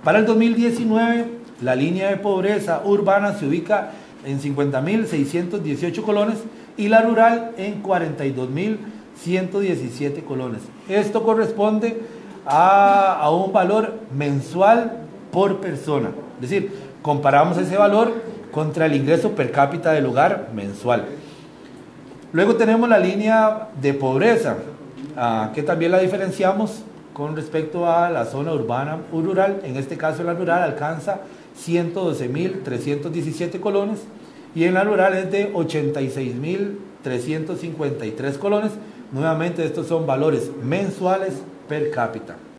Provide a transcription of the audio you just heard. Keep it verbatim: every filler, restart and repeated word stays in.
Para el dos mil diecinueve, la línea de pobreza urbana se ubica en cincuenta mil seiscientos dieciocho colones y la rural en cuarenta y dos mil ciento diecisiete colones. Esto corresponde a, a un valor mensual por persona. Es decir, comparamos ese valor contra el ingreso per cápita del hogar mensual. Luego tenemos la línea de pobreza, uh, que también la diferenciamos con respecto a la zona urbana o rural. En este caso la rural alcanza ciento doce mil trescientos diecisiete colones y en la rural es de ochenta y seis mil trescientos cincuenta y tres colones. Nuevamente estos son valores mensuales per cápita.